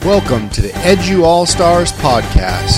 Welcome to the Edu All-Stars podcast.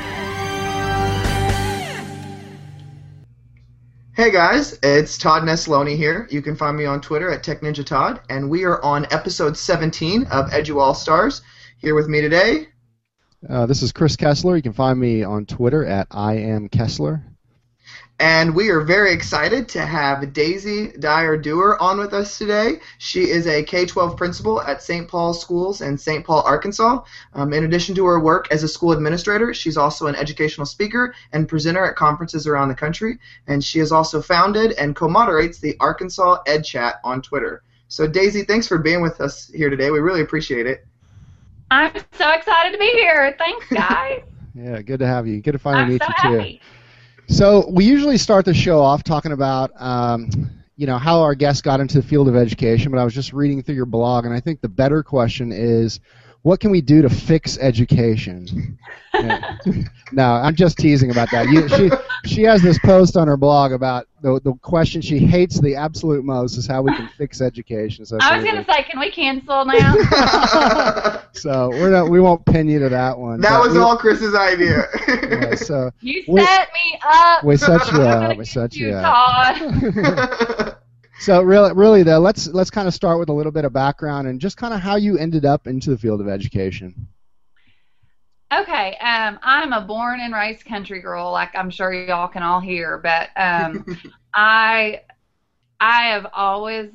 Hey guys, it's Todd Nesloni here. You can find me on Twitter at TechNinjaTodd, and we are on episode 17 of Edu All-Stars. Here with me today. This is Chris Kessler. You can find me on Twitter at IamKessler. And we are very excited to have Daisy Dyer-Dewar on with us today. She is a K-12 principal at St. Paul's Schools in St. Paul, Arkansas. In addition to her work as a school administrator, she's also an educational speaker and presenter at conferences around the country. And she has also founded and co-moderates the Arkansas Ed Chat on Twitter. So Daisy, thanks for being with us here today. We really appreciate it. I'm so excited to be here. Thanks, guys. Yeah, good to have you. Good to finally meet so you, happy. too. So we usually start the show off talking about, how our guests got into the field of education, but I was just reading through your blog, and I think the better question is, what can we do to fix education? Yeah. No, I'm just teasing about that. She has this post on her blog about the question she hates the absolute most is how we can fix education. So I was going to say, can we cancel now? So we won't pin you to that one. That was all Chris's idea. Yeah, so you set me up. We set you up. We set you up. Todd. So really though, let's kind of start with a little bit of background and just kind of how you ended up into the field of education. Okay, I'm a born and raised country girl, like I'm sure y'all can all hear, but I have always,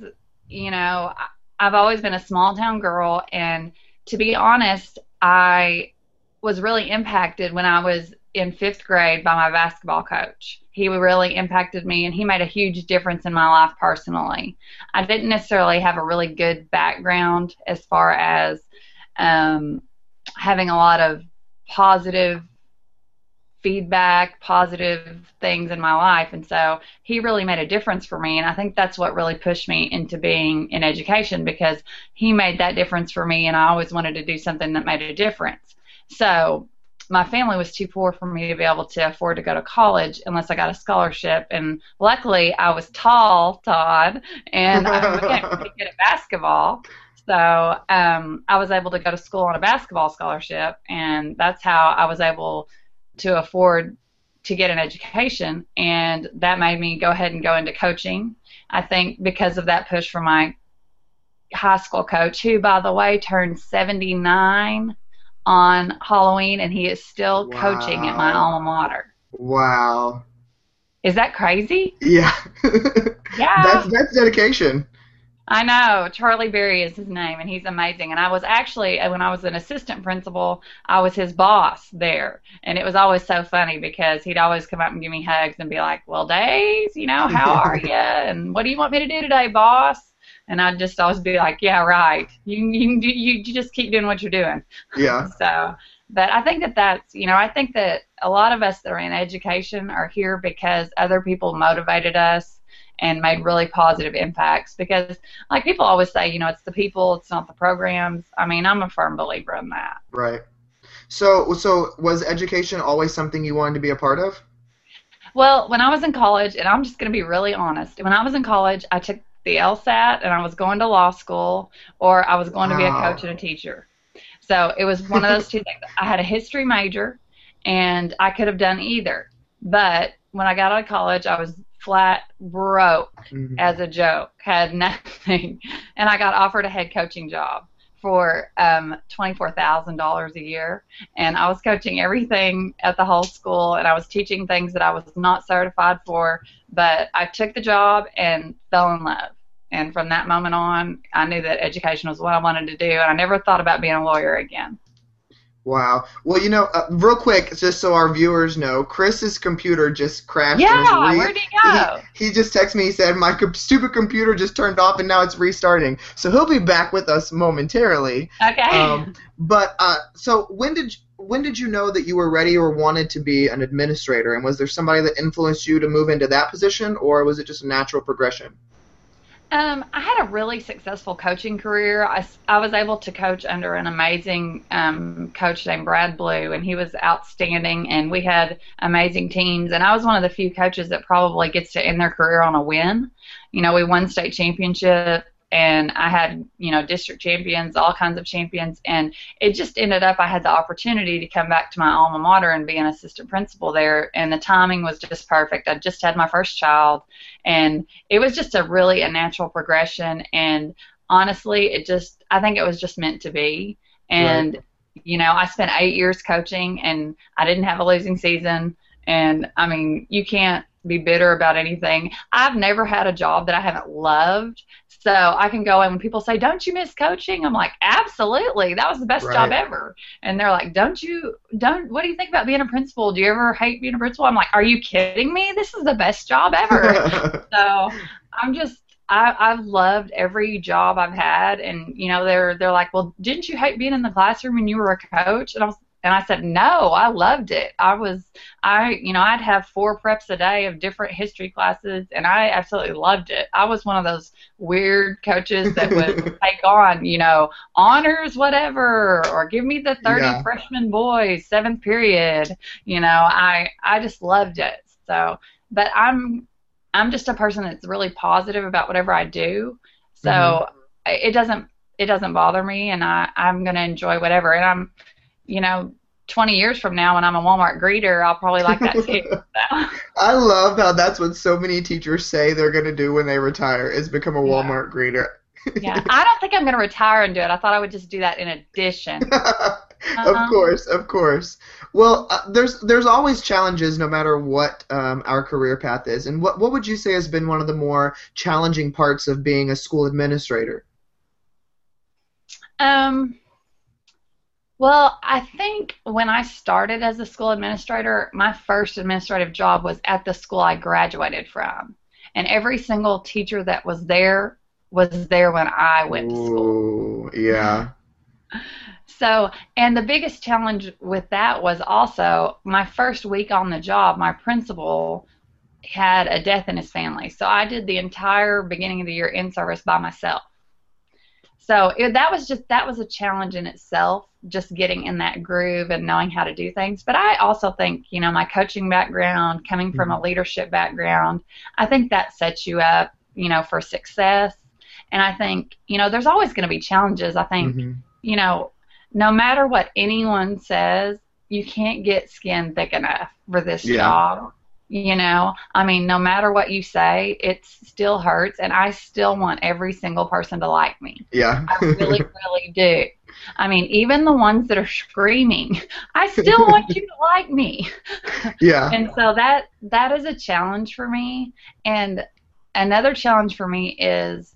I've always been a small town girl, and to be honest, I was really impacted when I was in 5th grade by my basketball coach. He really impacted me, and he made a huge difference in my life personally. I didn't necessarily have a really good background as far as having a lot of positive feedback, positive things in my life, and so he really made a difference for me, and I think that's what really pushed me into being in education, because he made that difference for me, and I always wanted to do something that made a difference. So my family was too poor for me to be able to afford to go to college unless I got a scholarship, and luckily I was tall, Todd, and I became pretty good at basketball. So I was able to go to school on a basketball scholarship, and that's how I was able to afford to get an education, and that made me go ahead and go into coaching. I think because of that push from my high school coach, who, by the way, turned 79 on Halloween, and he is still coaching at my alma mater. Wow. Is that crazy? Yeah. Yeah. That's dedication. I know. Charlie Berry is his name, and he's amazing. And I was actually, when I was an assistant principal, I was his boss there. And it was always so funny because he'd always come up and give me hugs and be like, well, Days, how are you? And what do you want me to do today, boss? And I'd just always be like, yeah, right. You just keep doing what you're doing. Yeah. So, but I think that's, I think that a lot of us that are in education are here because other people motivated us and made really positive impacts, because like people always say, it's the people, it's not the programs. I mean, I'm a firm believer in that. Right. So was education always something you wanted to be a part of? Well, when I was in college, and I'm just going to be really honest, when I was in college, I took the LSAT, and I was going to law school, or I was going to be a coach and a teacher. So it was one of those two things. I had a history major, and I could have done either. But when I got out of college, I was flat broke as a joke, had nothing, and I got offered a head coaching job for $24,000 a year, and I was coaching everything at the whole school, and I was teaching things that I was not certified for, but I took the job and fell in love, and from that moment on, I knew that education was what I wanted to do, and I never thought about being a lawyer again. Wow. Well, real quick, just so our viewers know, Chris's computer just crashed. Yeah, where'd he go? He just texted me. He said, my stupid computer just turned off, and now it's restarting. So he'll be back with us momentarily. Okay. So when did you know that you were ready or wanted to be an administrator? And was there somebody that influenced you to move into that position, or was it just a natural progression? I had a really successful coaching career. I was able to coach under an amazing coach named Brad Blue, and he was outstanding, and we had amazing teams, and I was one of the few coaches that probably gets to end their career on a win. We won state championship and I had, district champions, all kinds of champions, and it just ended up I had the opportunity to come back to my alma mater and be an assistant principal there, and the timing was just perfect. I just had my first child, and it was just a natural progression, and honestly, I think it was just meant to be. And Right. I spent 8 years coaching, and I didn't have a losing season. And I mean, you can't be bitter about anything. I've never had a job that I haven't loved. So I can go in when people say, "Don't you miss coaching?" I'm like, "Absolutely. That was the best job Right. ever." And they're like, what do you think about being a principal? Do you ever hate being a principal? I'm like, "Are you kidding me? This is the best job ever." So I've loved every job I've had, and they're like, "Well, didn't you hate being in the classroom when you were a coach?" And I said, "No, I loved it. I'd have 4 preps a day of different history classes, and I absolutely loved it. I was one of those weird coaches that would take on, honors, whatever, or give me the 30 Yeah. freshman boys, 7th period. I just loved it. So, but I'm just a person that's really positive about whatever I do. So Mhm. it doesn't bother me, and I'm going to enjoy whatever. And I'm, 20 years from now when I'm a Walmart greeter, I'll probably like that too. So, I love how that's what so many teachers say they're going to do when they retire is become a yeah. Walmart greeter. Yeah. I don't think I'm going to retire and do it. I thought I would just do that in addition. Of Um, course, of course. Well, there's always challenges no matter what our career path is. And what would you say has been one of the more challenging parts of being a school administrator? um, well, I think when I started as a school administrator, my first administrative job was at the school I graduated from. And every single teacher that was there when I went to school. Ooh, yeah. So, and the biggest challenge with that was also my first week on the job, my principal had a death in his family. So I did the entire beginning of the year in service by myself. So that was a challenge in itself, just getting in that groove and knowing how to do things. But I also think, my coaching background, coming from a leadership background, I think that sets you up, for success. And I think, there's always going to be challenges. I think, Hmm. No matter what anyone says, you can't get skin thick enough for this Yeah. job. I mean, no matter what you say, it still hurts, and I still want every single person to like me. Yeah. I really, really do. I mean, even the ones that are screaming, I still want you to like me. Yeah. And so that is a challenge for me. And another challenge for me is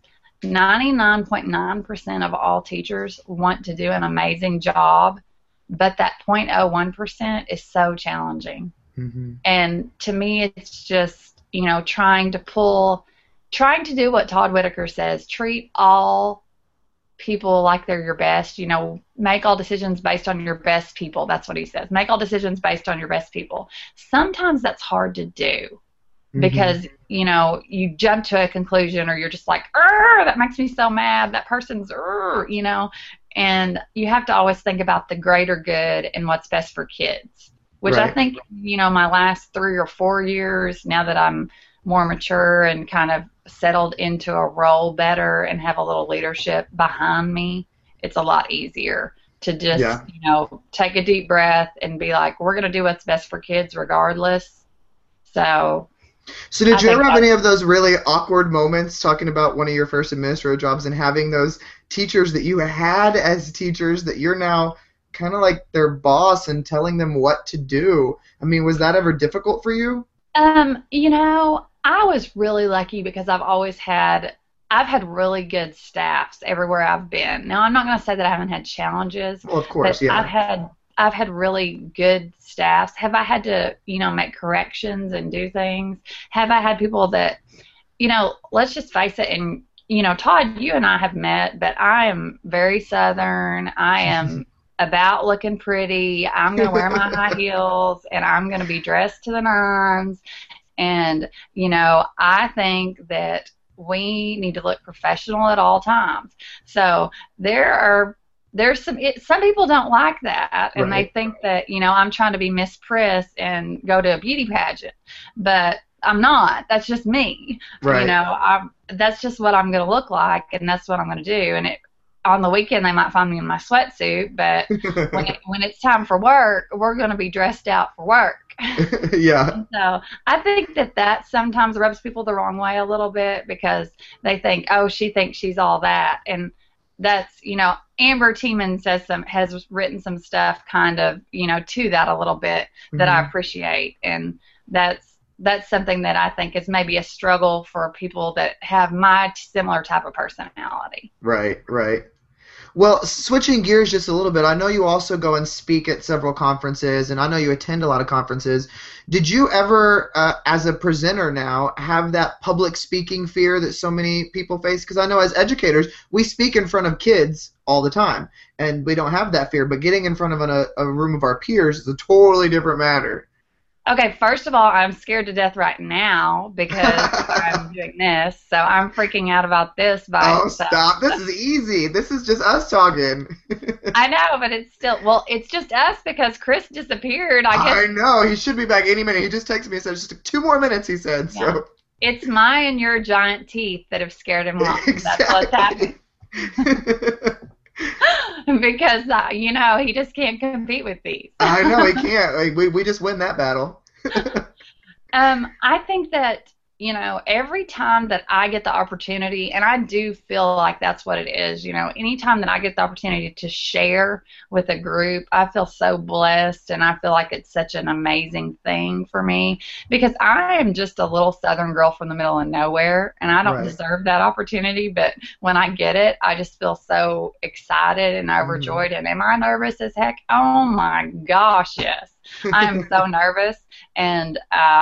99.9% of all teachers want to do an amazing job, but that 0.01% is so challenging. Hmm. And to me, it's just, trying to do what Todd Whitaker says, treat all people like they're your best, make all decisions based on your best people. That's what he says. Make all decisions based on your best people. Sometimes that's hard to do because, you jump to a conclusion or you're just like, that makes me so mad. That person's, and you have to always think about the greater good and what's best for kids. Which I Right. think, my last 3 or 4 years, now that I'm more mature and kind of settled into a role better and have a little leadership behind me, it's a lot easier to just, Yeah. Take a deep breath and be like, we're going to do what's best for kids regardless. So So did I you think ever have that's, any of those really awkward moments talking about one of your first administrative jobs and having those teachers that you had as teachers that you're now kind of like their boss and telling them what to do? I mean, was that ever difficult for you? I was really lucky because I've had really good staffs everywhere I've been. Now, I'm not going to say that I haven't had challenges, Well, of course, but yeah. I've had really good staffs. Have I had to, make corrections and do things? Have I had people that, let's just face it, and, Todd, you and I have met, but I am very Southern. I am about looking pretty. I'm going to wear my high heels, and I'm going to be dressed to the nines. And, I think that we need to look professional at all times. So there's some people don't like that, and Right. they think that, I'm trying to be Miss Priss and go to a beauty pageant. But I'm not. That's just me. Right. You know, that's just what I'm going to look like, and that's what I'm going to do. And on the weekend, they might find me in my sweatsuit, but when it's time for work, we're going to be dressed out for work. Yeah. And so I think that sometimes rubs people the wrong way a little bit because they think, oh, she thinks she's all that. And that's, you know, Amber Tiemann has written some stuff kind of, you know, to that a little bit that I appreciate. And that's something that I think is maybe a struggle for people that have my similar type of personality. Right, right. Well, switching gears just a little bit, I know you also go and speak at several conferences, and I know you attend a lot of conferences. Did you ever, as a presenter now, have that public speaking fear that so many people face? Because I know as educators, we speak in front of kids all the time, and we don't have that fear, but getting in front of a room of our peers is a totally different matter. Okay, first of all, I'm scared to death right now because I'm doing this, so I'm freaking out about this. Oh, stop. This is easy. This is just us talking. I know, but it's still, well, it's just us because Chris disappeared. I know. He should be back any minute. He just texted me and said, just 2 more minutes, he said. Yeah. So it's my and your giant teeth that have scared him off. Exactly. That's what's happening. Because, you know, he just can't compete with these. I know, he can't. Like, we just win that battle. I think that, you know, every time that I get the opportunity, and I do feel like that's what it is, you know, anytime that I get the opportunity to share with a group, I feel so blessed, and I feel like it's such an amazing thing for me because I am just a little Southern girl from the middle of nowhere, and I don't deserve that opportunity, but when I get it, I just feel so excited and overjoyed, and am I nervous as heck? Oh my gosh, yes. I am so nervous, and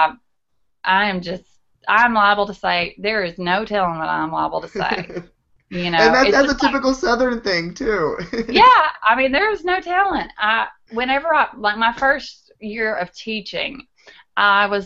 I'm liable to say, there is no telling what I'm liable to say. You know, and that's a typical Southern thing, too. Yeah, I mean, there's no telling. Like my first year of teaching, I was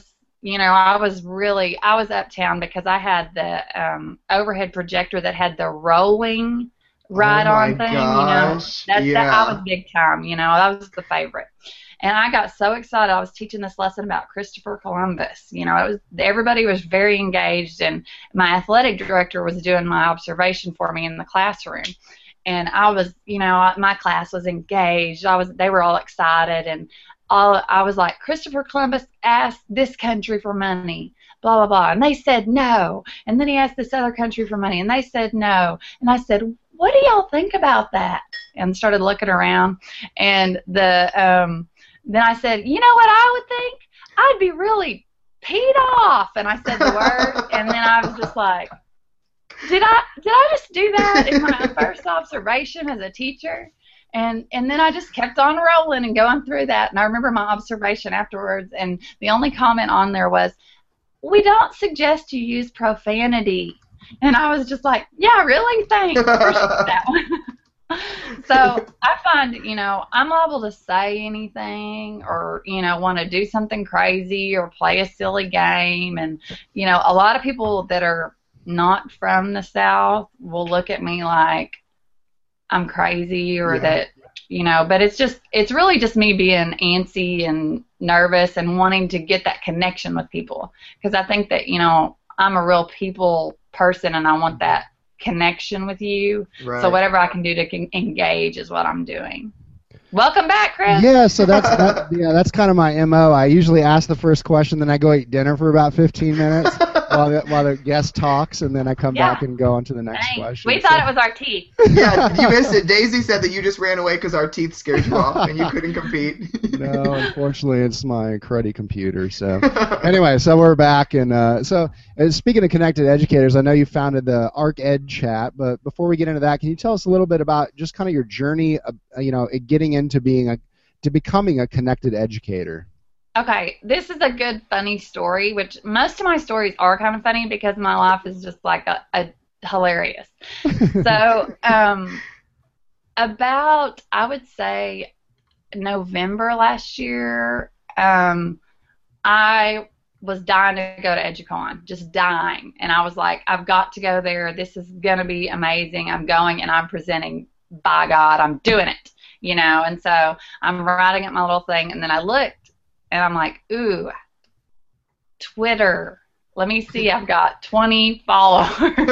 uptown because I had the overhead projector that had the rolling ride-on thing. Gosh. You know, I was big time. You know, that was the favorite. And I got so excited. I was teaching this lesson about Christopher Columbus. You know, everybody was very engaged, and my athletic director was doing my observation for me in the classroom. And I was, you know, my class was engaged. They were all excited, and I was like, Christopher Columbus asked this country for money, blah, blah, blah. And they said no. And then he asked this other country for money, and they said no. And I said, what do y'all think about that? And started looking around, and then I said, you know what I would think? I'd be really peed off. And I said the word, and then I was just like, did I just do that in my first observation as a teacher? And then I just kept on rolling and going through that. And I remember my observation afterwards, and the only comment on there was, we don't suggest you use profanity. And I was just like, yeah, really? Thanks. Appreciate that one. So I find, you know, I'm liable to say anything or, you know, want to do something crazy or play a silly game. And, you know, a lot of people that are not from the South will look at me like I'm crazy or that, you know, but it's really just me being antsy and nervous and wanting to get that connection with people. Because I think that, you know, I'm a real people person and I want that connection with you. Right. So whatever I can do to engage is what I'm doing. Welcome back, Chris. Yeah, so that's kind of my MO. I usually ask the first question, then I go eat dinner for about 15 minutes while the guest talks, and then I come back and go on to the next question. We thought it was our teeth. Yeah, you missed it. Daisy said that you just ran away because our teeth scared you off and you couldn't compete. No, unfortunately, it's my cruddy computer. So anyway, so we're back, and speaking of connected educators, I know you founded the ARC Ed Chat, but before we get into that, can you tell us a little bit about just kind of your journey, getting into becoming a connected educator? Okay, this is a good funny story, which most of my stories are kind of funny because my life is just like a hilarious. So about, I would say, November last year, I was dying to go to EduCon, just dying. And I was like, I've got to go there. This is going to be amazing. I'm going and I'm presenting. By God, I'm doing it, you know. And so I'm writing up my little thing, and then I looked, and I'm like, ooh, Twitter. let me see, I've got 20 followers.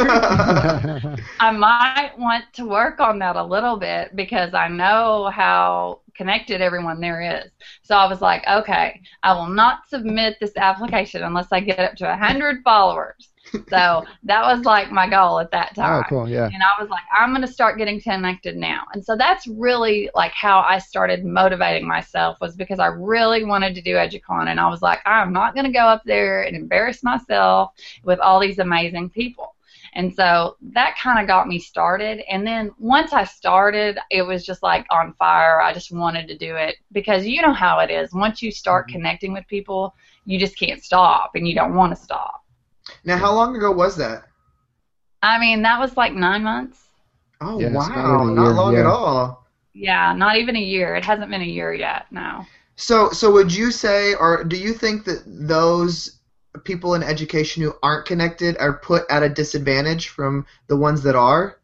I might want to work on that a little bit because I know how connected everyone there is. So I was like, okay, I will not submit this application unless I get up to 100 followers. So that was like my goal at that time. Oh, cool, yeah. And I was like, I'm going to start getting connected now. And so that's really like how I started motivating myself, was because I really wanted to do EduCon. And I was like, I'm not going to go up there and embarrass myself with all these amazing people. And so that kind of got me started. And then once I started, it was just like on fire. I just wanted to do it because you know how it is. Once you start connecting with people, you just can't stop and you don't want to stop. Now, how long ago was that? I mean, that was like 9 months. Oh, Yeah, wow. Not long at all. Yeah, not even a year. It hasn't been a year yet, no. So would you say, or do you think that those people in education who aren't connected are put at a disadvantage from the ones that are?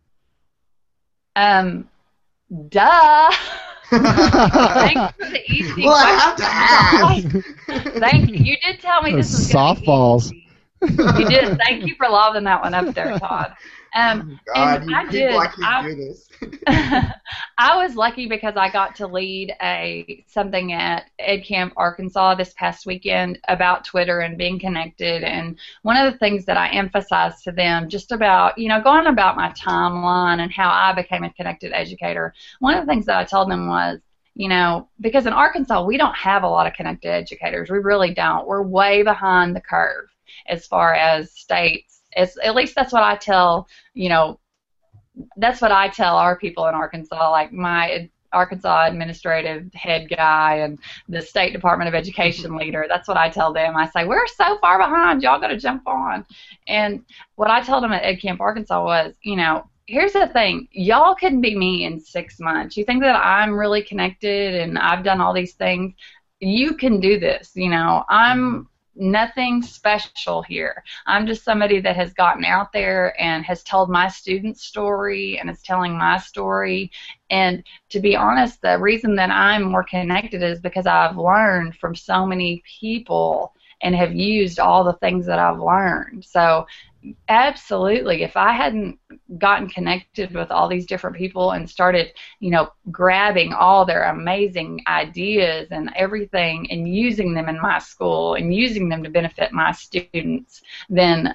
Duh. Thanks for the easy Well, I question. have to ask. Thank you. You did tell me this was going to be Softballs. easy. You did. Thank you for lobbing that one up there, Todd. God, and you I people did. actually do this. I was lucky because I got to lead something at EdCamp Arkansas this past weekend about Twitter and being connected. And one of the things that I emphasized to them just about, going about my timeline and how I became a connected educator, one of the things that I told them was, because in Arkansas, we don't have a lot of connected educators. We really don't. We're way behind the curve as far as states. At least that's what I tell, that's what I tell our people in Arkansas, like my Arkansas administrative head guy and the State Department of Education leader. That's what I tell them. I say, we're so far behind. Y'all got to jump on. And what I told them at EdCamp Arkansas was, here's the thing. Y'all couldn't be me in 6 months. You think that I'm really connected and I've done all these things? You can do this. I'm nothing special here. I'm just somebody that has gotten out there and has told my students' story and is telling my story. And to be honest, the reason that I'm more connected is because I've learned from so many people and have used all the things that I've learned. So absolutely, if I hadn't gotten connected with all these different people and started, grabbing all their amazing ideas and everything and using them in my school and using them to benefit my students, then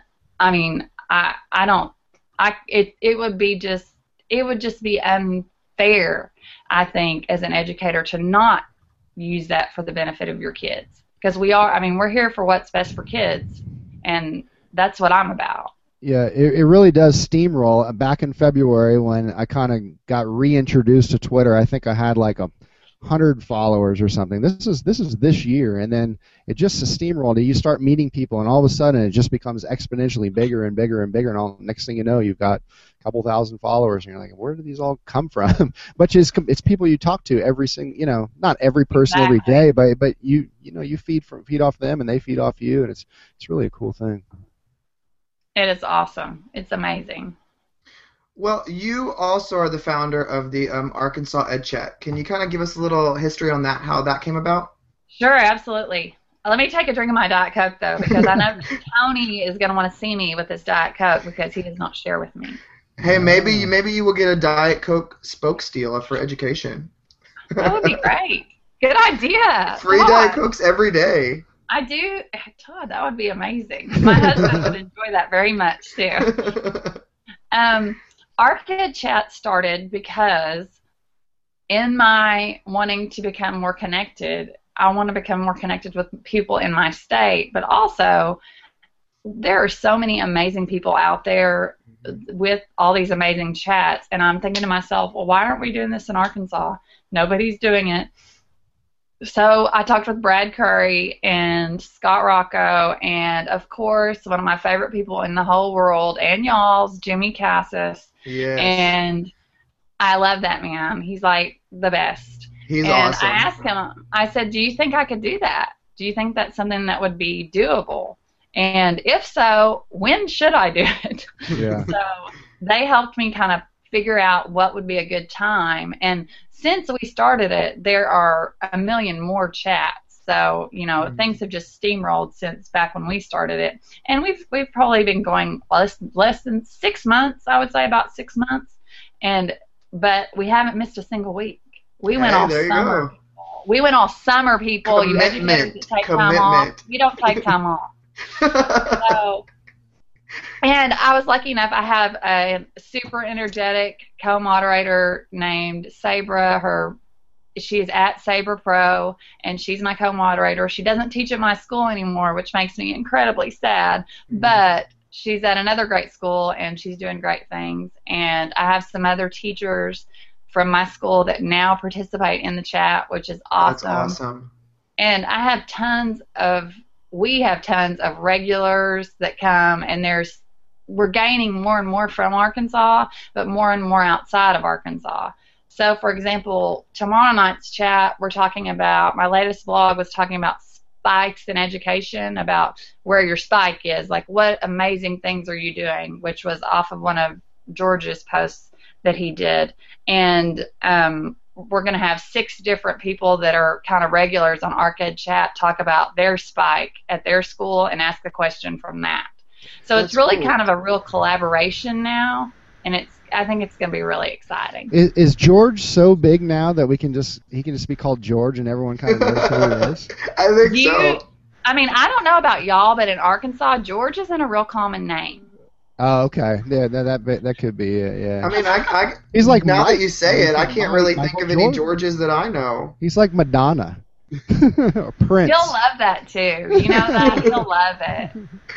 it would just be unfair, I think, as an educator to not use that for the benefit of your kids. Because we're here for what's best for kids, and that's what I'm about. Yeah, it really does steamroll. Back in February when I kind of got reintroduced to Twitter, I think I had like 100 followers or something. This is this year, and then it just steamrolled. You start meeting people, and all of a sudden it just becomes exponentially bigger and bigger and bigger, and next thing you know, you've got a couple thousand followers, and you're like, where do these all come from? But it's people you talk to every single, not every person every day, but you feed off them, and they feed off you, and it's really a cool thing. It is awesome. It's amazing. Well, you also are the founder of the Arkansas Ed Chat. Can you kind of give us a little history on that, how that came about? Sure, absolutely. Let me take a drink of my Diet Coke, though, because I know Tony is going to want to see me with this Diet Coke because he does not share with me. Hey, maybe you will get a Diet Coke spoke steal for education. That would be great. Good idea. Free Diet Cokes every day. I do. Todd, that would be amazing. My husband would enjoy that very much, too. Arcade Chat started because in my wanting to become more connected, I want to become more connected with people in my state, but also there are so many amazing people out there with all these amazing chats, and I'm thinking to myself, well, why aren't we doing this in Arkansas? Nobody's doing it. So I talked with Brad Curry and Scott Rocco and, of course, one of my favorite people in the whole world and y'all's, Jimmy Cassis. Yes. And I love that man. He's like the best. He's awesome. And I asked him, I said, do you think I could do that? Do you think that's something that would be doable? And if so, when should I do it? Yeah. So they helped me kind of figure out what would be a good time. And since we started it, there are a million more chats. So, things have just steamrolled since back when we started it. And we've probably been going less than 6 months, I would say about 6 months. But we haven't missed a single week. We went all summer. We went all summer, people. Commitment. You educators that take time off. You don't take time off. So, and I was lucky enough, I have a super energetic co-moderator named Sabra. She is at Sabre Pro, and she's my co-moderator. She doesn't teach at my school anymore, which makes me incredibly sad, but she's at another great school, and she's doing great things. And I have some other teachers from my school that now participate in the chat, which is awesome. That's awesome. And we have tons of regulars that come, and we're gaining more and more from Arkansas, but more and more outside of Arkansas. So, for example, tomorrow night's chat, my latest blog was talking about spikes in education, about where your spike is, like what amazing things are you doing, which was off of one of George's posts that he did. And we're going to have 6 different people that are kind of regulars on ArcEd Chat talk about their spike at their school and ask a question from that. So it's really kind of a real collaboration now, and I think it's going to be really exciting. Is George so big now that he can just be called George and everyone kind of knows who he is? I think so. I mean, I don't know about y'all, but in Arkansas, George isn't a real common name. Oh, okay. Yeah, that could be it. Yeah. I mean, he's like now Mike, that you say it, I can't really think of any Jordan. Georges that I know. He's like Madonna. Or Prince. He'll love that too. You know that he'll love it.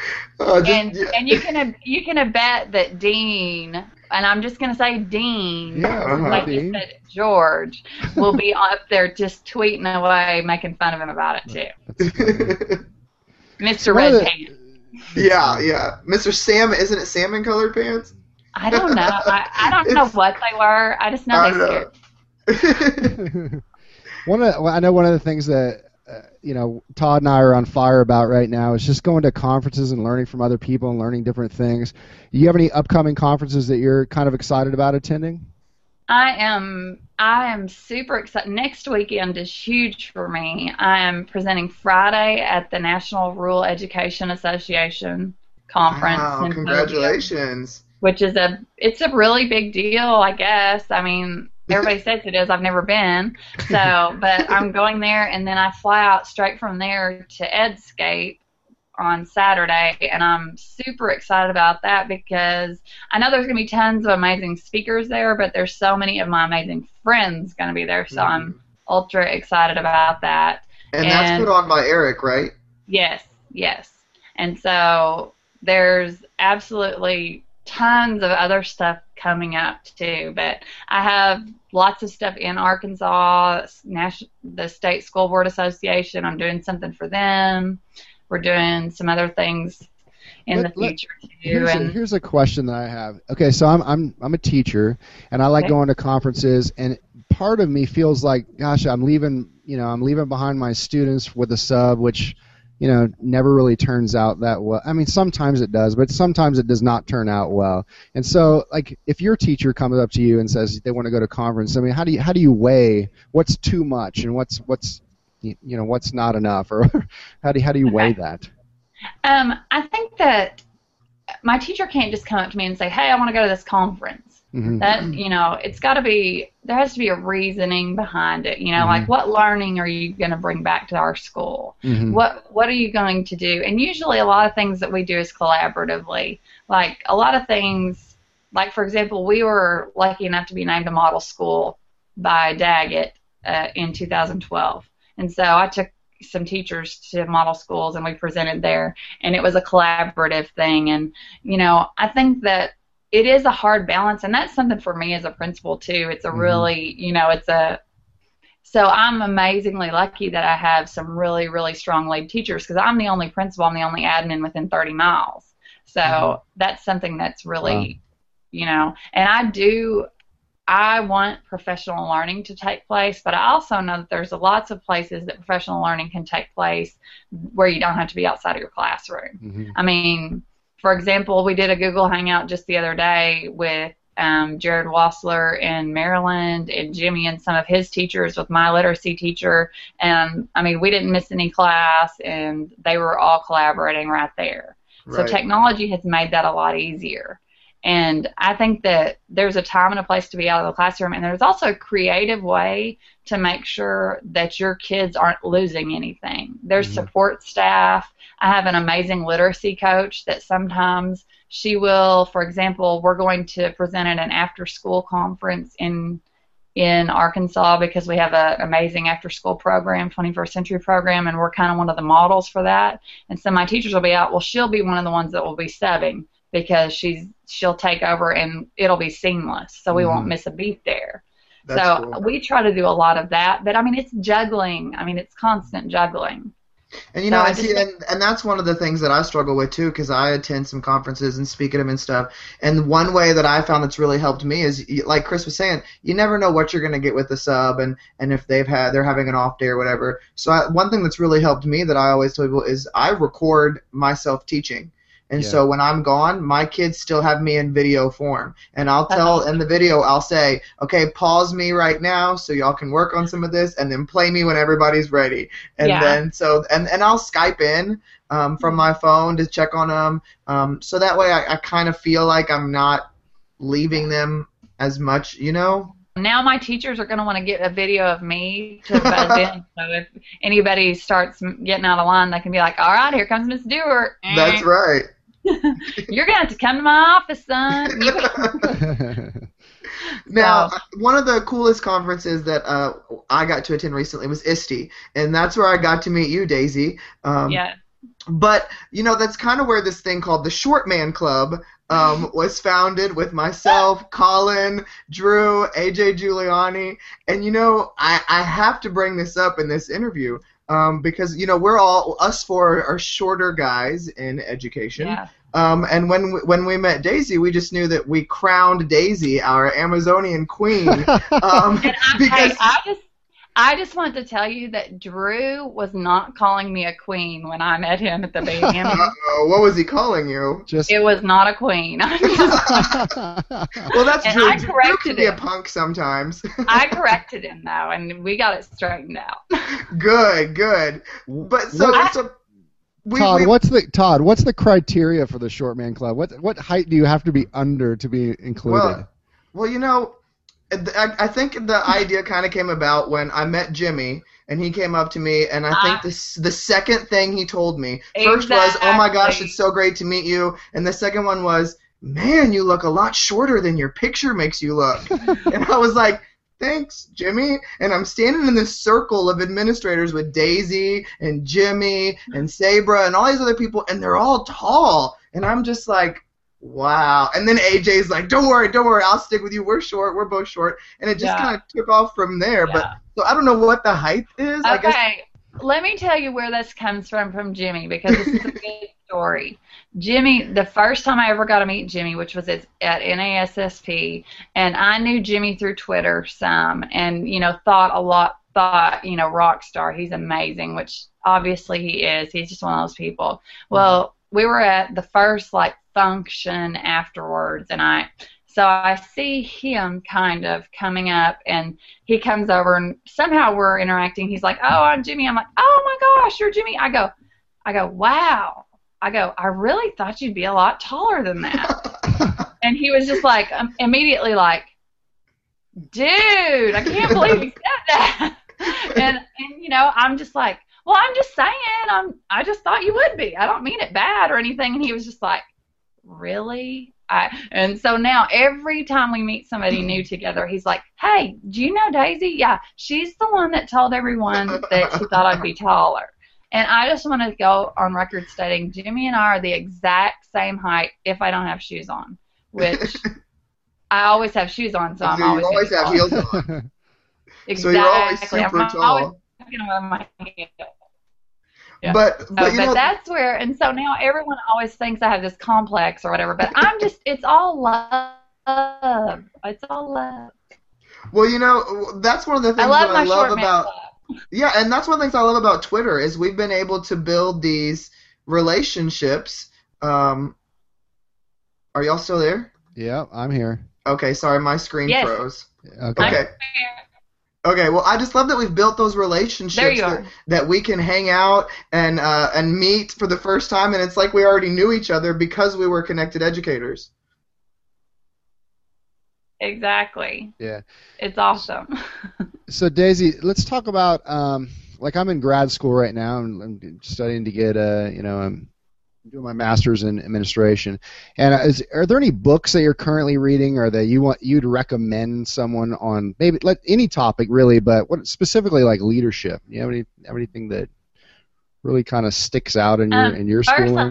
And you can bet that Dean, and I'm just gonna say Dean, like you said, George, will be up there just tweeting away, making fun of him about it too. Mr. Red Pants. Yeah. Mr. Sam, isn't it salmon colored pants? I don't know. I don't know what they were. I just know they scared. I know one of the things that Todd and I are on fire about right now is just going to conferences and learning from other people and learning different things. Do you have any upcoming conferences that you're kind of excited about attending? I am super excited. Next weekend is huge for me. I am presenting Friday at the National Rural Education Association conference. Wow, congratulations. Which is it's a really big deal, I guess. I mean, everybody says it is. I've never been. But I'm going there, and then I fly out straight from there to Edscape on Saturday, and I'm super excited about that because I know there's going to be tons of amazing speakers there, but there's so many of my amazing friends going to be there, so I'm ultra excited about that. And that's put on by Eric, right? Yes. And so there's absolutely tons of other stuff coming up too, but I have lots of stuff in Arkansas, the State School Board Association. I'm doing something for them. We're doing some other things in the future too. Here's a question that I have. Okay, so I'm a teacher, and I like going to conferences, and part of me feels like, gosh, I'm leaving behind my students with a sub, which never really turns out that well. I mean, sometimes it does, but sometimes it does not turn out well. And so, like, if your teacher comes up to you and says they want to go to a conference, I mean, how do you weigh what's too much and what's not enough, or how do you weigh that? I think that my teacher can't just come up to me and say, "Hey, I want to go to this conference." Mm-hmm. That it's got to be, there has to be a reasoning behind it. Like, what learning are you going to bring back to our school? Mm-hmm. What are you going to do? And usually, a lot of things that we do is collaboratively. Like a lot of things, like for example, we were lucky enough to be named a model school by Daggett in 2012. And so I took some teachers to model schools, and we presented there, and it was a collaborative thing. And, I think that it is a hard balance, and that's something for me as a principal, too. It's a really, so I'm amazingly lucky that I have some really, really strong lead teachers because I'm the only principal, I'm the only admin within 30 miles. So that's something that's really, and I want professional learning to take place, but I also know that there's lots of places that professional learning can take place where you don't have to be outside of your classroom. Mm-hmm. I mean, for example, we did a Google Hangout just the other day with Jared Wassler in Maryland, and Jimmy and some of his teachers with my literacy teacher. And I mean, we didn't miss any class, and they were all collaborating right there. So technology has made that a lot easier. And I think that there's a time and a place to be out of the classroom, and there's also a creative way to make sure that your kids aren't losing anything. There's support staff. I have an amazing literacy coach that sometimes she will, for example, we're going to present at an after-school conference in Arkansas because we have an amazing after-school program, 21st Century program, and we're kind of one of the models for that. And so my teachers will be out. Well, she'll be one of the ones that will be subbing because she'll take over and it'll be seamless, so we won't miss a beat there. That's cool. We try to do a lot of that, but I mean it's juggling. I mean it's constant juggling. And you know, and that's one of the things that I struggle with too, because I attend some conferences and speak at them and stuff. And one way that I found that's really helped me is, like Chris was saying, you never know what you're going to get with the sub, and if they're having an off day or whatever. So one thing that's really helped me that I always tell people is I record myself teaching. And so when I'm gone, my kids still have me in video form. And I'll tell in the video, I'll say, okay, pause me right now so y'all can work on some of this, and then play me when everybody's ready. And then and I'll Skype in from my phone to check on them. So that way I kind of feel like I'm not leaving them as much, you know? Now my teachers are going to want to get a video of me to buzz in. So if anybody starts getting out of line, they can be like, all right, here comes Miss Dewar. That's right. You're going to have to come to my office, son. Now, one of the coolest conferences that I got to attend recently was ISTE, and that's where I got to meet you, Daisy. But, you know, that's kind of where this thing called the Short Man Club was founded with myself, Colin, Drew, AJ Giuliani. And, you know, I have to bring this up in this interview because, you know, us four are shorter guys in education. Yeah. And when we met Daisy, we just knew that we crowned Daisy our Amazonian queen. Because I just want to tell you that Drew was not calling me a queen when I met him at the beginning. What was he calling you? It was not a queen. Well, that's true. Drew can be a punk sometimes. I corrected him, though, and we got it straightened out. Good. But Todd, what's the criteria for the Short Man Club? What height do you have to be under to be included? Well, you know, I think the idea kind of came about when I met Jimmy, and he came up to me, and I think the second thing he told me, first was, oh my gosh, it's so great to meet you, and the second one was, man, you look a lot shorter than your picture makes you look. And I was like, thanks, Jimmy. And I'm standing in this circle of administrators with Daisy and Jimmy and Sabra and all these other people, and they're all tall, and I'm just like, wow. And then AJ's like, don't worry, I'll stick with you. We're short. We're both short. And it just kind of took off from there. Yeah. But so I don't know what the height is. Okay, I guess. Let me tell you where this comes from Jimmy, because this is a good story. Jimmy, the first time I ever got to meet Jimmy, which was at NASSP, and I knew Jimmy through Twitter some, and, you know, thought, you know, rock star. He's amazing, which obviously he is. He's just one of those people. Well, we were at the first, like, function afterwards, and I see him kind of coming up, and he comes over, and somehow we're interacting. He's like, oh, I'm Jimmy. I'm like, oh my gosh, you're Jimmy. I go, wow. I really thought you'd be a lot taller than that. And he was just like, immediately like, dude, I can't believe he said that. And you know, I'm just like, well, I'm just saying, I just thought you would be. I don't mean it bad or anything. And he was just like, really? And so now every time we meet somebody new together, he's like, hey, do you know Daisy? Yeah, she's the one that told everyone that she thought I'd be taller. And I just want to go on record stating Jimmy and I are the exact same height if I don't have shoes on, which I always have shoes on, so I'm always. You always have heels on. Exactly. So you're always super tall. Always wear my heels. Yeah. But that's where, and so now everyone always thinks I have this complex or whatever, but I'm just, it's all love. It's all love. Well, you know, that's one of the things that I love about. Yeah, and that's one of the things I love about Twitter is we've been able to build these relationships. Are y'all still there? Yeah, I'm here. Okay, sorry, my screen Yes. froze. Okay. Okay. Okay, well, I just love that we've built those relationships that we can hang out and meet for the first time, and it's like we already knew each other because we were connected educators. Exactly. Yeah. It's awesome. So Daisy, let's talk about like I'm in grad school right now, and I'm studying to get I'm doing my master's in administration. And are there any books that you're currently reading, or that you'd recommend someone on maybe any topic really, but what specifically like leadership? Do you have anything that really kind of sticks out in your schooling?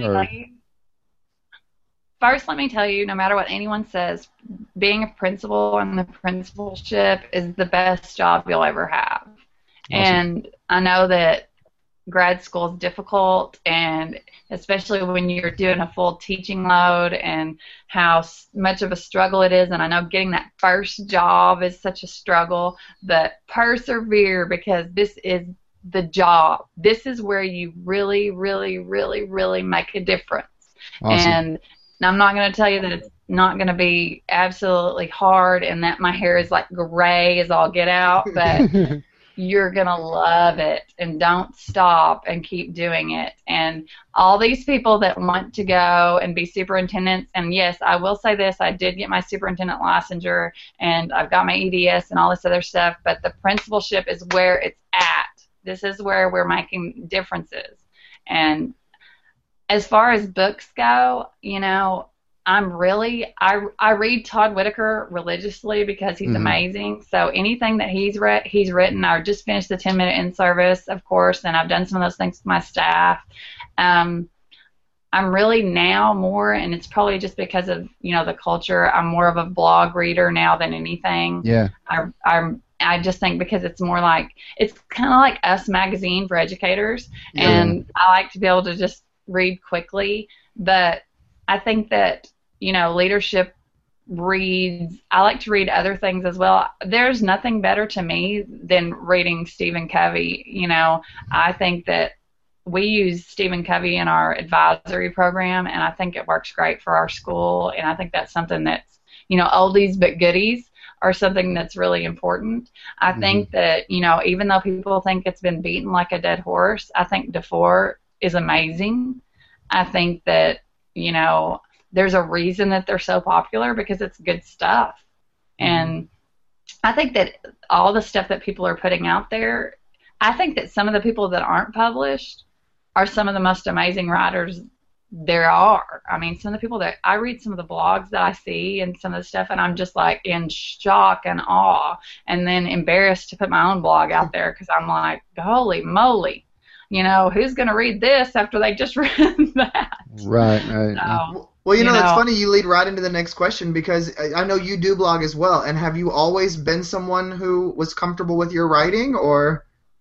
First, let me tell you, no matter what anyone says, being a principal and the principalship is the best job you'll ever have. Awesome. And I know that grad school is difficult, and especially when you're doing a full teaching load and how much of a struggle it is. And I know getting that first job is such a struggle, but persevere, because this is the job. This is where you really, really, really, really make a difference. Awesome. And I'm not going to tell you that it's not going to be absolutely hard and that my hair is like gray as all get out, but you're going to love it, and don't stop and keep doing it. And all these people that want to go and be superintendents, and yes, I will say this, I did get my superintendent licensure and I've got my EDS and all this other stuff, but the principalship is where it's at. This is where we're making differences. And as far as books go, I read Todd Whitaker religiously because he's amazing. So anything that he's written. I just finished the 10-minute in-service, of course, and I've done some of those things with my staff. I'm really now more, and it's probably just because of the culture, I'm more of a blog reader now than anything. Yeah. I just think because it's more like, it's kind of like Us Magazine for educators, and I like to be able to just read quickly. But I think that leadership reads, I like to read other things as well. There's nothing better to me than reading Stephen Covey. I think that we use Stephen Covey in our advisory program, and I think it works great for our school, and I think that's something that's oldies but goodies are something that's really important. I think that even though people think it's been beaten like a dead horse, I think DeFore is amazing. I think that there's a reason that they're so popular, because it's good stuff. And I think that all the stuff that people are putting out there, I think that some of the people that aren't published are some of the most amazing writers there are. I mean, some of the people that I read, some of the blogs that I see and some of the stuff, and I'm just like in shock and awe, and then embarrassed to put my own blog out there, because I'm like, holy moly, who's going to read this after they just read that? Right. So, well, it's funny you lead right into the next question, because I know you do blog as well. And have you always been someone who was comfortable with your writing, or?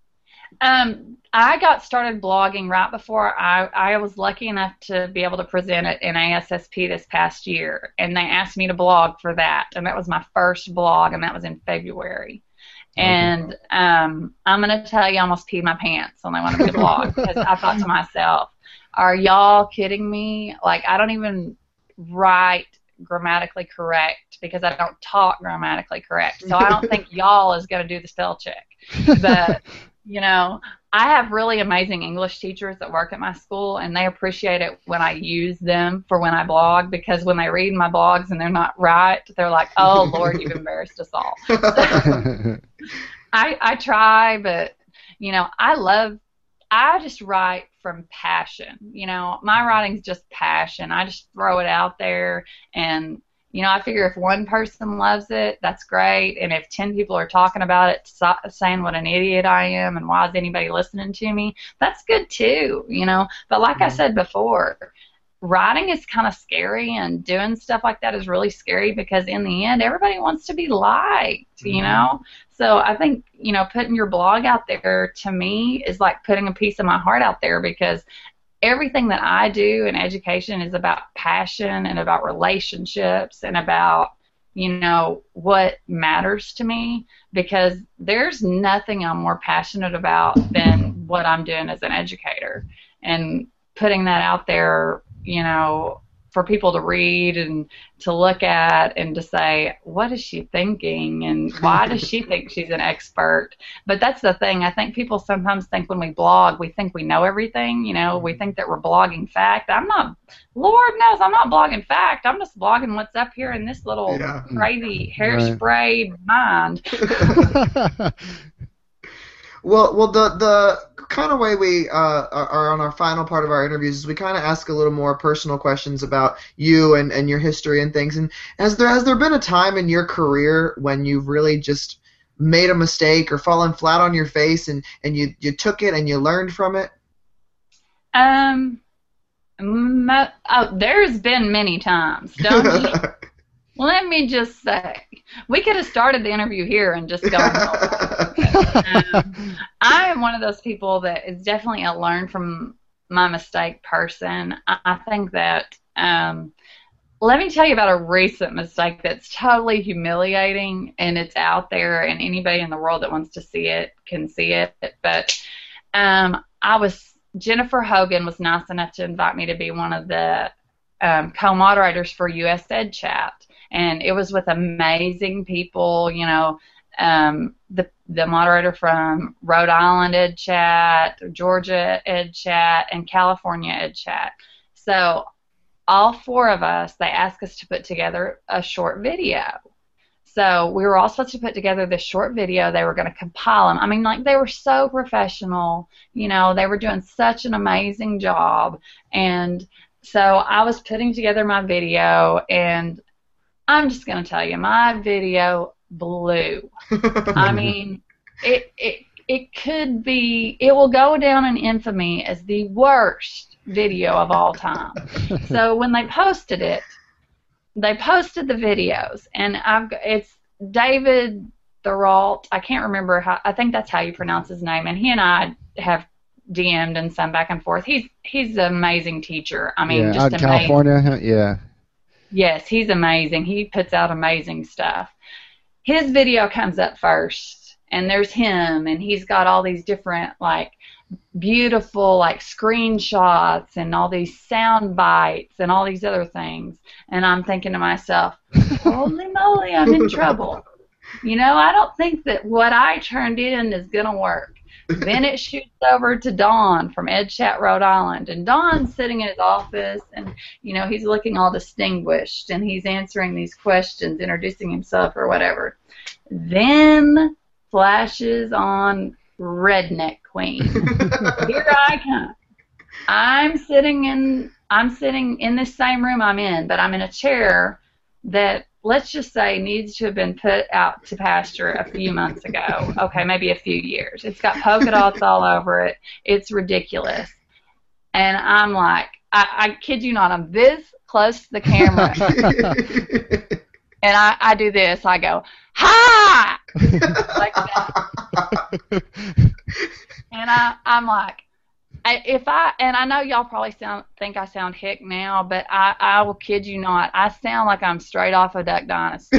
I got started blogging right before I was lucky enough to be able to present at NASSP this past year, and they asked me to blog for that, and that was my first blog, and that was in February. And I'm going to tell you, I almost peed my pants when they wanted me to blog, because I thought to myself, are y'all kidding me? Like, I don't even write grammatically correct because I don't talk grammatically correct. So I don't think y'all is going to do the spell check. But, I have really amazing English teachers that work at my school, and they appreciate it when I use them for when I blog, because when they read my blogs and they're not right, they're like, oh, Lord, you've embarrassed us all. I try, but, I just write from passion. My writing's just passion. I just throw it out there, and I figure if one person loves it, that's great. And if 10 people are talking about it, saying what an idiot I am and why is anybody listening to me, that's good too, But like I said before, writing is kind of scary, and doing stuff like that is really scary, because in the end, everybody wants to be liked, So I think, putting your blog out there, to me, is like putting a piece of my heart out there, because everything that I do in education is about passion and about relationships and about, what matters to me, because there's nothing I'm more passionate about than what I'm doing as an educator. And putting that out there, for people to read and to look at and to say, what is she thinking and why does she think she's an expert? But that's the thing. I think people sometimes think when we blog, we think we know everything. You know, we think that we're blogging fact. I'm not, Lord knows I'm not blogging fact. I'm just blogging what's up here in this little crazy hairspray mind. Well, the kind of way we are on our final part of our interviews is we kind of ask a little more personal questions about you and your history and things. And has there been a time in your career when you've really just made a mistake or fallen flat on your face and you took it and you learned from it? There's been many times. Let me just say, we could have started the interview here and just gone I am one of those people that is definitely a learn from my mistake person. I think that, let me tell you about a recent mistake that's totally humiliating, and it's out there, and anybody in the world that wants to see it can see it. But Jennifer Hogan was nice enough to invite me to be one of the co-moderators for US Ed Chat. And it was with amazing people, you know, the moderator from Rhode Island Ed Chat, Georgia Ed Chat, and California Ed Chat. So all four of us, they asked us to put together a short video. So we were all supposed to put together this short video. They were going to compile them. I mean, like, they were so professional. You know, they were doing such an amazing job. And so I was putting together my video, and I'm just going to tell you, my video blew. I mean, it will go down in infamy as the worst video of all time. So when they posted it, they posted the videos, and it's David Thuralt. I can't remember I think that's how you pronounce his name, and he and I have DM'd and some back and forth. He's an amazing teacher. I mean, just out in amazing. California, yeah. Yes, he's amazing. He puts out amazing stuff. His video comes up first, and there's him, and he's got all these different, like, beautiful, like, screenshots and all these sound bites and all these other things. And I'm thinking to myself, holy moly, I'm in trouble. You know, I don't think that what I turned in is going to work. Then it shoots over to Don from EdChat Rhode Island, and Don's sitting in his office, and, you know, he's looking all distinguished, and he's answering these questions, introducing himself or whatever. Then flashes on Redneck Queen. Here I come. I'm sitting in this same room I'm in, but I'm in a chair that, let's just say, needs to have been put out to pasture a few months ago. Okay, maybe a few years. It's got polka dots all over it. It's ridiculous. And I'm like, I kid you not, I'm this close to the camera. And I do this. I go, ha! Like that. And I'm like, and I know y'all probably think I sound hick now, but I will kid you not, I sound like I'm straight off of Duck Dynasty.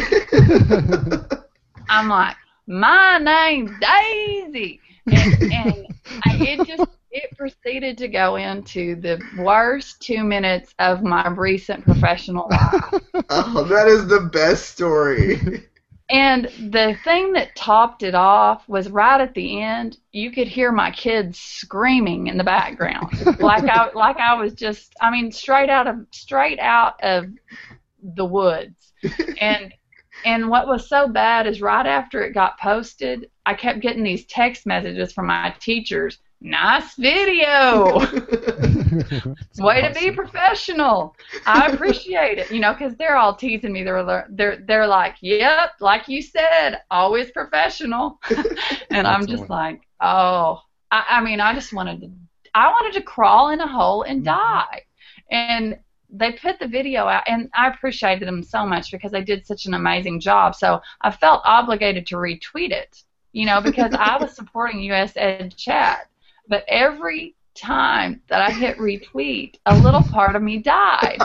I'm like, my name's Daisy, and it proceeded to go into the worst 2 minutes of my recent professional life. Oh, that is the best story. And the thing that topped it off was right at the end, you could hear my kids screaming in the background, like I was just, I mean, straight out of the woods. And what was so bad is right after it got posted, I kept getting these text messages from my teachers. Nice video. Way to be professional. I appreciate it. You know, because they're all teasing me. They're like, yep, like you said, always professional. And I'm just like, oh, I mean, I wanted to crawl in a hole and die. And they put the video out, and I appreciated them so much because they did such an amazing job. So I felt obligated to retweet it, you know, because I was supporting US Ed Chat. But every time that I hit retweet, a little part of me died.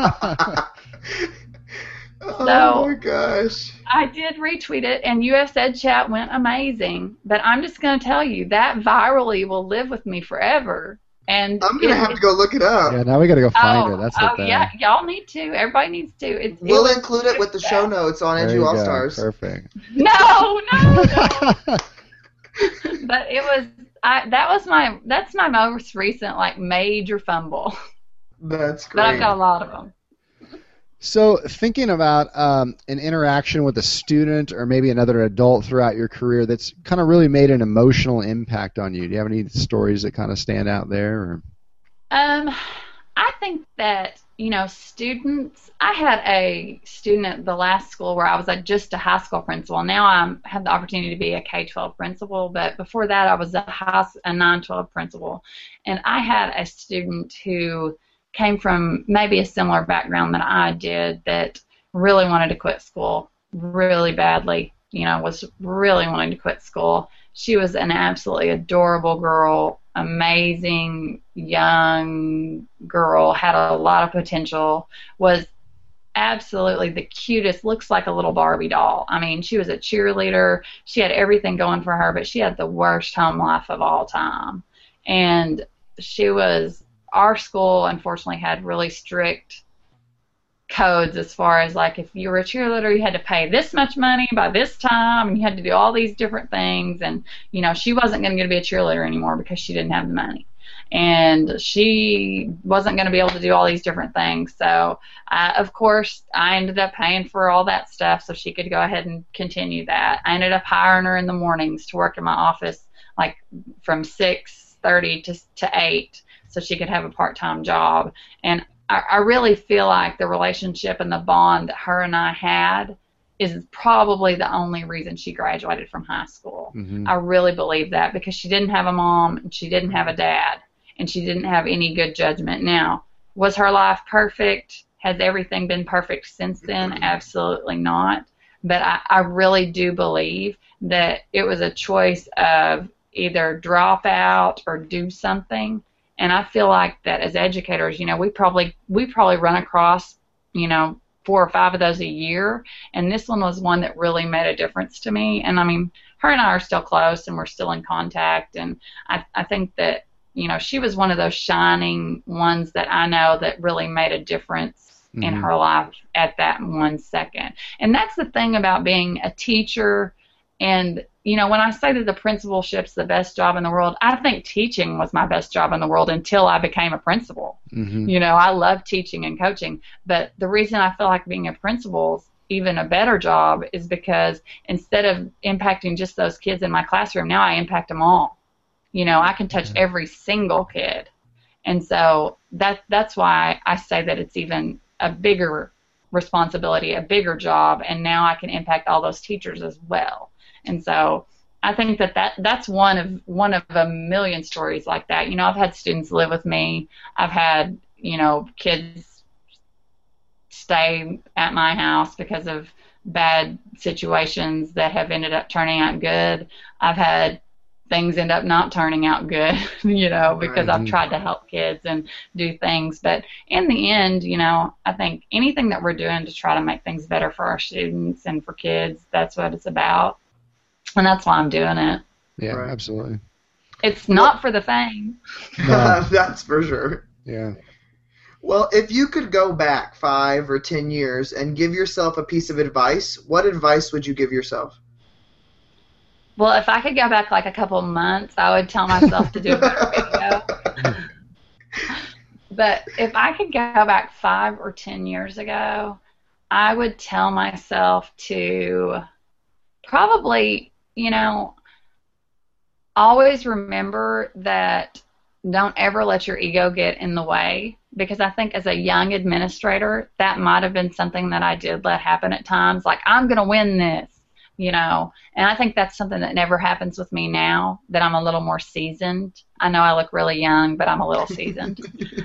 Oh my gosh. I did retweet it, and US Ed Chat went amazing. But I'm just going to tell you, that virally will live with me forever And I'm going to have to go look it up. Yeah, now we got to go find it. That's the thing. Yeah, y'all need to. Everybody needs to. We'll include it with the show notes on Edu All Stars. Perfect. No. But it was that's my most recent like major fumble. That's great. But I've got a lot of them. So thinking about an interaction with a student or maybe another adult throughout your career that's kind of really made an emotional impact on you. Do you have any stories that kind of stand out there? Or? I think that, students, I had a student at the last school where I was just a high school principal. Now I have the opportunity to be a K-12 principal, but before that I was a 9-12 principal. And I had a student who came from maybe a similar background that I did that really wanted to quit school really badly, was really wanting to quit school. She was an absolutely adorable girl, amazing young girl, had a lot of potential, was absolutely the cutest, looks like a little Barbie doll. I mean, she was a cheerleader. She had everything going for her, but she had the worst home life of all time. And our school, unfortunately, had really strict codes as far as, like, if you were a cheerleader, you had to pay this much money by this time, and you had to do all these different things. And, she wasn't going to get to be a cheerleader anymore because she didn't have the money. And she wasn't going to be able to do all these different things. So, of course, I ended up paying for all that stuff so she could go ahead and continue that. I ended up hiring her in the mornings to work in my office, like, from 6:30 to 8, so she could have a part-time job. And I really feel like the relationship and the bond that her and I had is probably the only reason she graduated from high school. Mm-hmm. I really believe that, because she didn't have a mom and she didn't have a dad and she didn't have any good judgment. Now, was her life perfect? Has everything been perfect since then? Absolutely not. But I really do believe that it was a choice of either drop out or do something. And I feel like that as educators, we probably run across, 4 or 5 of those a year. And this one was one that really made a difference to me. And I mean, her and I are still close and we're still in contact. And I think that, she was one of those shining ones that I know that really made a difference mm-hmm. in her life at that 1 second. And that's the thing about being a teacher. And, when I say that the principalship's the best job in the world, I think teaching was my best job in the world until I became a principal. Mm-hmm. I love teaching and coaching. But the reason I feel like being a principal's even a better job is because instead of impacting just those kids in my classroom, now I impact them all. I can touch every single kid. And so that's why I say that it's even a bigger responsibility, a bigger job, and now I can impact all those teachers as well. And so I think that's one of a million stories like that. I've had students live with me. I've had, kids stay at my house because of bad situations that have ended up turning out good. I've had things end up not turning out good, because I've tried to help kids and do things. But in the end, I think anything that we're doing to try to make things better for our students and for kids, that's what it's about. And that's why I'm doing it. Yeah, right. Absolutely. It's not for the fame. No. That's for sure. Yeah. Well, if you could go back 5 or 10 years and give yourself a piece of advice, what advice would you give yourself? Well, if I could go back like a couple months, I would tell myself to do a better video. But if I could go back 5 or 10 years ago, I would tell myself to probably, always remember that don't ever let your ego get in the way, because I think as a young administrator, that might have been something that I did let happen at times, like, I'm going to win this, and I think that's something that never happens with me now that I'm a little more seasoned. I know I look really young, but I'm a little seasoned.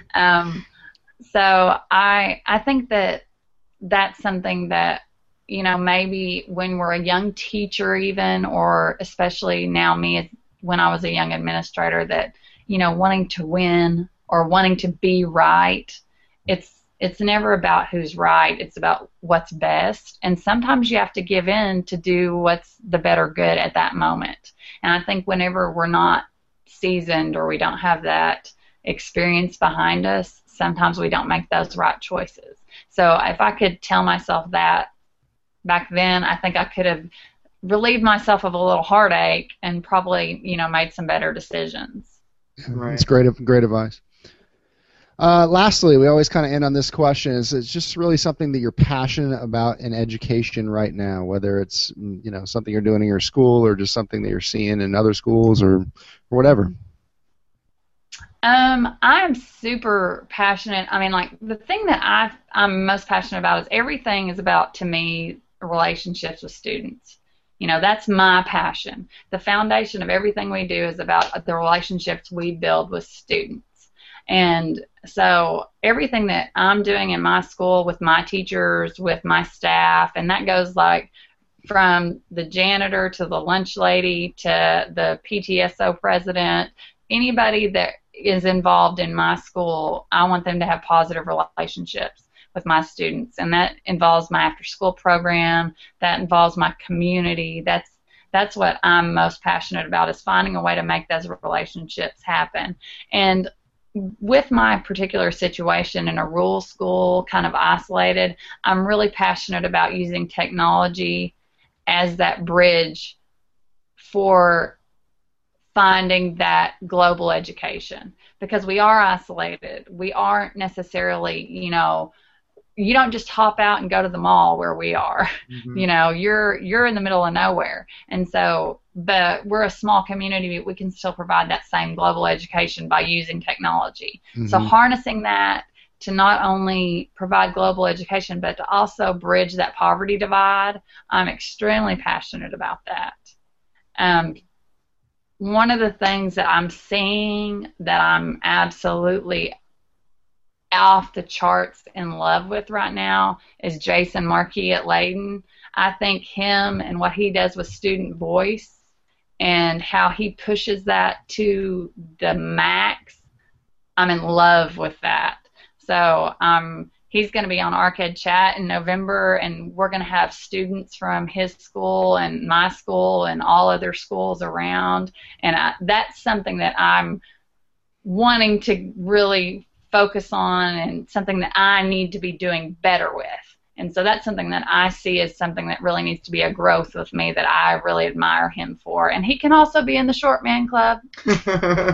So I think that that's something that, maybe when we're a young teacher even, or especially now me when I was a young administrator, that, wanting to win or wanting to be right, it's never about who's right. It's about what's best. And sometimes you have to give in to do what's the better good at that moment. And I think whenever we're not seasoned or we don't have that experience behind us, sometimes we don't make those right choices. So if I could tell myself that back then, I think I could have relieved myself of a little heartache and probably, made some better decisions. Right. It's great advice. Lastly, we always kind of end on this question: is it's just really something that you're passionate about in education right now, whether it's something you're doing in your school or just something that you're seeing in other schools or whatever. I'm super passionate. I mean, like, the thing that I'm most passionate about is everything is about, to me, relationships with students. That's my passion. The foundation of everything we do is about the relationships we build with students. And so everything that I'm doing in my school with my teachers, with my staff, and that goes like from the janitor to the lunch lady to the PTSO president, anybody that is involved in my school, I want them to have positive relationships with my students, and that involves my after-school program, that involves my community. That's what I'm most passionate about, is finding a way to make those relationships happen. And with my particular situation in a rural school, kind of isolated, I'm really passionate about using technology as that bridge for finding that global education, because we are isolated. We aren't necessarily, you don't just hop out and go to the mall where we are. Mm-hmm. You're in the middle of nowhere. And so, but we're a small community. We can still provide that same global education by using technology. Mm-hmm. So harnessing that to not only provide global education, but to also bridge that poverty divide, I'm extremely passionate about that. One of the things that I'm seeing that I'm absolutely off the charts in love with right now is Jason Markey at Layton. I think him and what he does with student voice and how he pushes that to the max, I'm in love with that. So he's going to be on ArcEd Chat in November, and we're going to have students from his school and my school and all other schools around, and that's something that I'm wanting to really focus on and something that I need to be doing better with. And so that's something that I see as something that really needs to be a growth with me that I really admire him for. And he can also be in the Short Man Club. Good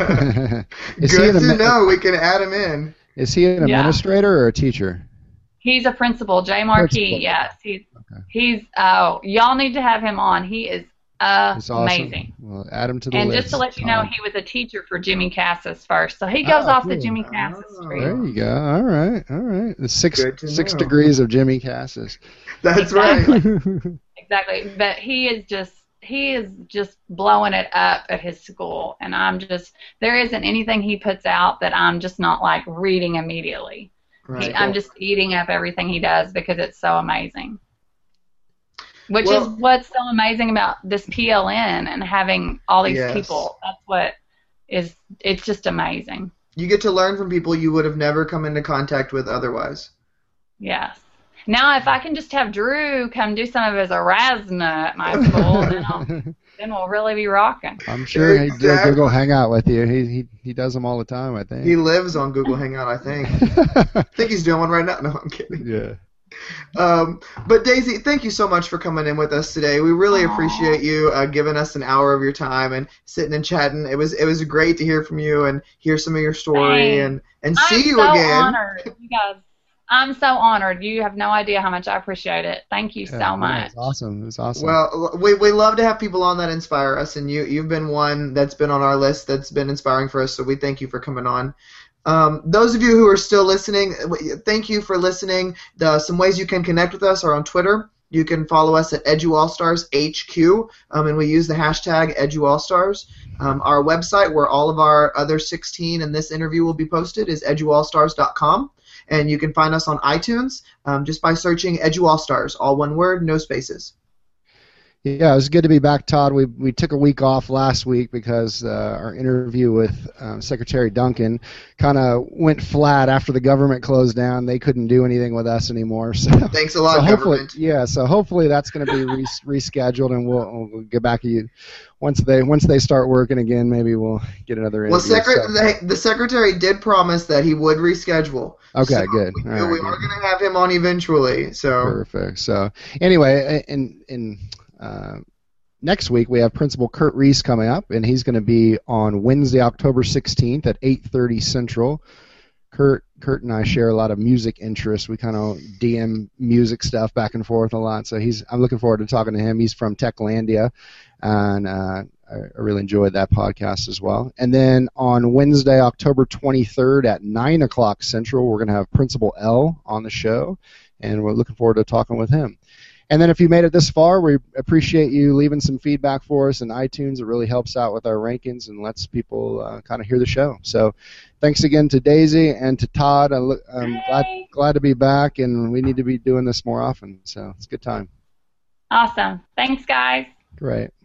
to know. We can add him in. Is he an administrator or a teacher? He's a principal. Jay Markey, yes. He's y'all need to have him on. He is amazing. Awesome. Well, add him to the list. list. And just to let you know, he was a teacher for Jimmy Cassis first. So he goes off the Jimmy Cassis street. There you go. All right. The six degrees of Jimmy Cassis. That's exactly. Right. Exactly. But he is just blowing it up at his school, and there isn't anything he puts out that I'm just not like reading immediately. Right. I'm just eating up everything he does because it's so amazing. Which is what's so amazing about this PLN and having all these people. That's what it's just amazing. You get to learn from people you would have never come into contact with otherwise. Yes. Now, if I can just have Drew come do some of his Erasmus at my school, then we'll really be rocking. I'm sure he'll go hang out with you. He does them all the time, I think. He lives on Google Hangout, I think. I think he's doing one right now. No, I'm kidding. Yeah. But Daisy, thank you so much for coming in with us today. We really appreciate you giving us an hour of your time and sitting and chatting. It was great to hear from you and hear some of your story and see you again. I'm so honored, you guys. I'm so honored. You have no idea how much I appreciate it. Thank you so much. It was awesome. Well, we love to have people on that inspire us, and you've been one that's been on our list that's been inspiring for us, so we thank you for coming on. Those of you who are still listening, thank you for listening. Some ways you can connect with us are on Twitter. You can follow us at EduAllStarsHQ, and we use the hashtag EduAllStars. Our website, where all of our other 16 in this interview will be posted, is eduallstars.com. And you can find us on iTunes just by searching EduAllStars, all one word, no spaces. Yeah, it was good to be back, Todd. We took a week off last week because our interview with Secretary Duncan kind of went flat after the government closed down. They couldn't do anything with us anymore. So thanks a lot, so government. So hopefully that's going to be rescheduled, and we'll get back to you once they start working again. Maybe we'll get another interview. Well, the secretary did promise that he would reschedule. Okay, so good. We are going to have him on eventually. So perfect. So anyway, next week we have Principal Kurt Reese coming up, and he's going to be on Wednesday, October 16th at 8:30 Central. Kurt and I share a lot of music interests. We kind of DM music stuff back and forth a lot. So I'm looking forward to talking to him. He's from Techlandia, and I really enjoyed that podcast as well. And then on Wednesday, October 23rd at 9 o'clock Central, we're going to have Principal L on the show, and we're looking forward to talking with him. And then if you made it this far, we appreciate you leaving some feedback for us in iTunes. It really helps out with our rankings and lets people kind of hear the show. So thanks again to Daisy and to Todd. I'm glad to be back, and we need to be doing this more often. So it's a good time. Awesome. Thanks, guys. Great.